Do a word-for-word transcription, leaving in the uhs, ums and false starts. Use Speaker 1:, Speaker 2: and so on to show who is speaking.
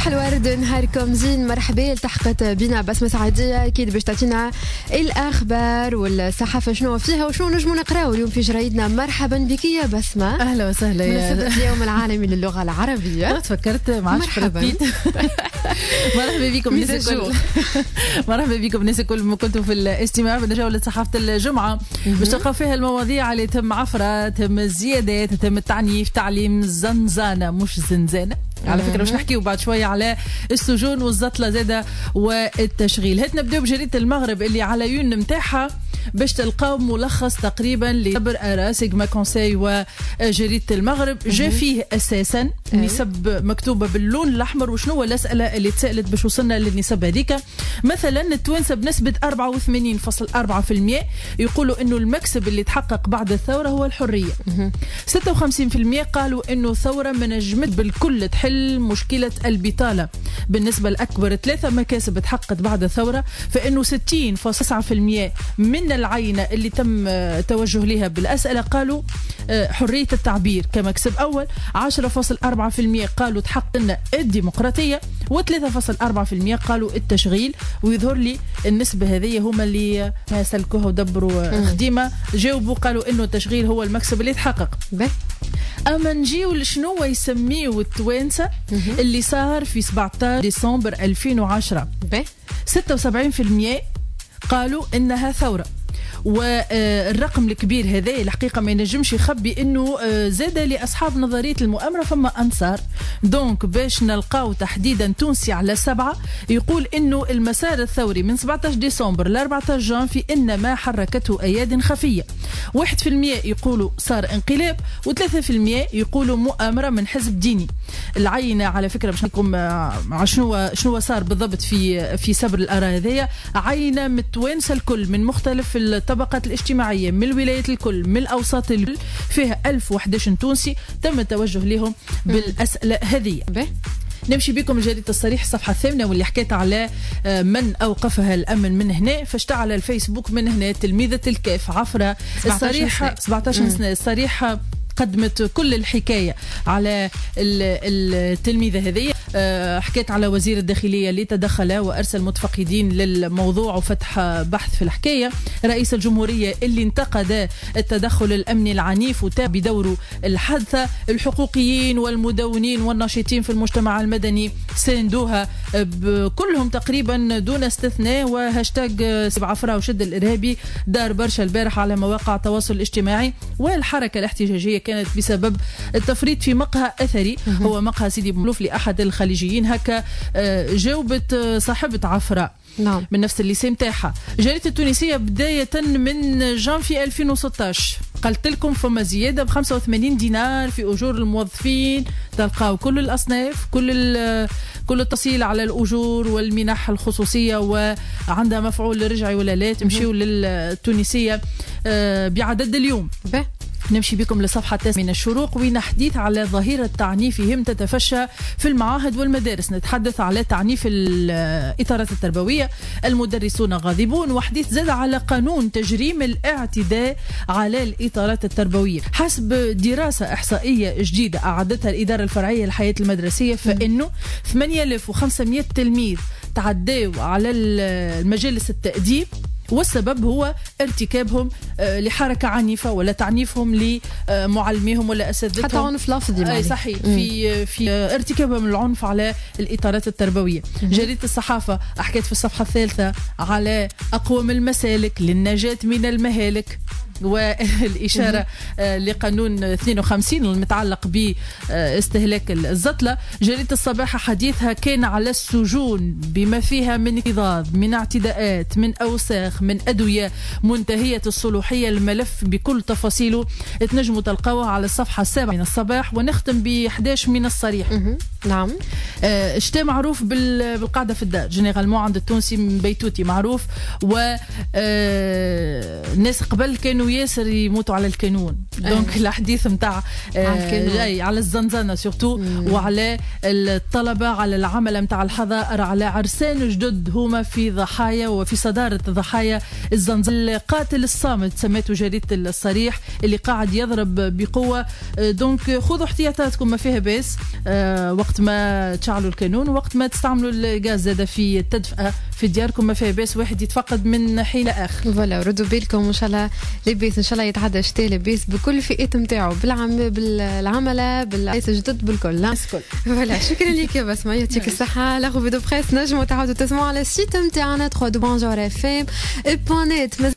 Speaker 1: صباح الورد، نهاركم زين، مرحبا. التحقت بنا بسمة سعدية أكيد باش تعطينا الأخبار والصحافة شنو فيها وشنو نجمو نقراو اليوم في جرايدنا. مرحبا بك يا بسمة.
Speaker 2: أهلا وسهلا يا
Speaker 1: مناسبة اليوم العالمي للغة العربية.
Speaker 2: تفكرت معاش
Speaker 1: مرحبا.
Speaker 2: مرحبا بكم الناس الكل. مرحبا بكم الناس الكل ما كنتوا في الاستماع بجولة صحافة الجمعة باش تلقاو فيها المواضيع اللي تم عفرة، تم الزيادات، تم التعنيف، تعليم زنزانة مش زنزانة على فكرة. باش نحكيو بعد شوية على السجون والزطلة زادة والتشغيل. هات نبداو بجريدة المغرب اللي على يون متاعها باش تلقاو ملخص تقريبا لصبر ارا سيغما كونساي وجريدة المغرب. جا فيه اساسا نسب مكتوبة باللون الاحمر وشنو هو الاسئلة اللي تسالت باش وصلنا للنسب هذيك. مثلا التوانسة بنسبة أربعة وثمانين فاصلة أربعة بالمئة يقولوا انه المكسب اللي تحقق بعد الثورة هو الحرية. ستة وخمسين بالمئة قالوا انه الثورة ما نجمت بالكل تحل مشكلة البطالة. بالنسبة الأكبر ثلاثة مكاسب تحققت بعد الثورة، فإنه ستين فاصلة تسعة بالمئة من العينة اللي تم توجه لها بالأسئلة قالوا حرية التعبير كمكسب أول. عشرة فاصلة أربعة بالمئة قالوا تحقق لنا الديمقراطية، وثلاثة فاصلة أربعة بالمئة قالوا التشغيل. ويظهر لي النسبة هذه هما اللي سلكوها ودبروا خديمة جاوبوا قالوا إنه التشغيل هو المكسب اللي تحقق. أما نجيو لشنو يسميه التوانسة اللي صار في سبعة عشر ديسمبر ألفين وعشرة. ستة وسبعين بالمئة قالوا إنها ثورة. والرقم الكبير هذا الحقيقة ما ينجمش يخبي انه زاد لأصحاب نظرية المؤامرة فما أنصار. دونك باش نلقاو تحديدا تونسي على سبعة يقول انه المسار الثوري من سبعة عشر ديسمبر ل أربعة عشر جانفي انما حركته اياد خفية. واحد في المية يقولوا صار انقلاب، وثلاثة في المية يقولوا مؤامرة من حزب ديني. العينة على فكرة باش نقوم شنو شنو صار بالضبط في في سبر الآراء هذيا. عينة متوانسة الكل من مختلف الطبقات الاجتماعية، من الولايات الكل، من الأوساط الكل، فيها ألف وأحد عشر تونسي تم التوجه لهم بالأسئلة هذه. نمشي بكم جريدة الصريح الصفحة الثامنة واللي حكيت على من أوقفها الأمن من هنا. فاشتعل الفيسبوك من هنا. تلميذة الكاف عفرة الصريحة سبعة عشر سنة. الصريحة قدمت كل الحكاية على التلميذة هذه. حكيت على وزير الداخلية اللي تدخل وأرسل متفقدين للموضوع وفتح بحث في الحكاية. رئيس الجمهورية اللي انتقد التدخل الأمني العنيف وتاب بدوره الحادثة. الحقوقيين والمدونين والناشطين في المجتمع المدني ساندوها كلهم تقريبا دون استثناء. وهاشتاج سبعفرة وشد الإرهابي دار برشا البارح على مواقع التواصل الاجتماعي. والحركة الاحتجاجية كانت بسبب التفريط في مقهى أثري، هو مقهى سيدي بملوف لأحد الخليجيين. هكا جاوبت صاحبة عفراء
Speaker 1: نعم.
Speaker 2: من نفس الليسي متاعها. جريدة التونسية بداية من جانفي ألفين وستة عشر قلت لكم فما زيادة ب خمسة وثمانين دينار في أجور الموظفين. تلقاو كل الأصناف، كل كل التفصيل على الأجور والمنح الخصوصية وعندها مفعول رجعي ولا لا. تمشيوا للتونسية بعدد اليوم. به. نمشي بكم لصفحة التاسعة من الشروق وين حديث على ظاهرة تعنيفهم تتفشى في المعاهد والمدارس. نتحدث على تعنيف الإطارات التربوية. المدرسون غاضبون. وحديث زاد على قانون تجريم الاعتداء على الإطارات التربوية. حسب دراسة إحصائية جديدة أعدتها الإدارة الفرعية للحياة المدرسية فإنه ثمانية آلاف وخمسمائة تلميذ تعدوا على المجالس التأديب، والسبب هو ارتكابهم لحركة عنيفة ولا تعنيفهم لمعلميهم ولا أساتذتهم.
Speaker 1: حتى عنف لفظي.
Speaker 2: أي صحيح. في في ارتكابهم العنف على الإطارات التربوية. جريدة الصحافة حكيت في الصفحة الثالثة على أقوم المسالك للنجاة من المهالك والإشارة لقانون اثنين وخمسين المتعلق باستهلاك الزطلة. جريدة الصباح حديثها كان على السجون بما فيها من اكتظاظ، من اعتداءات، من أوساخ، من أدوية منتهية الصلاحية. الملف بكل تفاصيله تنجموا تلقوه على الصفحة السابعة من الصباح. ونختم ب أحد عشر من الصريح.
Speaker 1: نعم.
Speaker 2: اشتاء معروف بالقاعدة في الدار جنرالمون عند التونسي بيتوتي معروف. والناس قبل كانوا كانوا ياسر يموتوا على الكانون. دونك الحديث نتاع جاي على الزنزانه سورتو وعلى الطلبه على العمل نتاع الحظائر على عرسان جدد هما في ضحايا وفي صداره ضحايا الزنزانه. القاتل الصامت سميته جريده الصريح اللي قاعد يضرب بقوه. دونك خذوا احتياطاتكم ما فيها باس وقت ما تشعلوا الكانون وقت ما تستعملوا الغاز زاد في التدفئه في دياركم ما فيها باس واحد يتفقد من حين لاخر.
Speaker 1: فوالا ردوا بالكم ان شاء الله لباس ان شاء الله يتعدى الشتاء لباس بكل فئات نتاعو بالعم بالعمله بالعيس الجدد بالكل. فوالا شكرا لك يا بسمه يعطيك الصحه. لا روفي دو بريس نجموا تعاودوا تسمعوا على السيت نتاعنا دبليو دبليو دبليو بوان جور اف ام بوان نت.